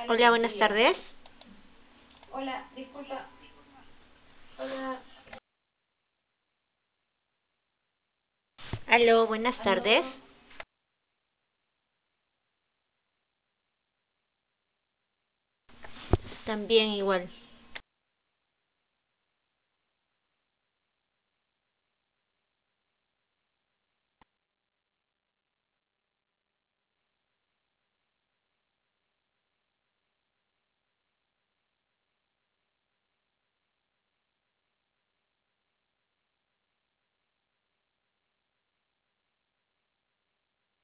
Hola, Hola, buenos buenas días. tardes. Hola, disculpa. Hola, Aló, buenas aló. tardes. También igual.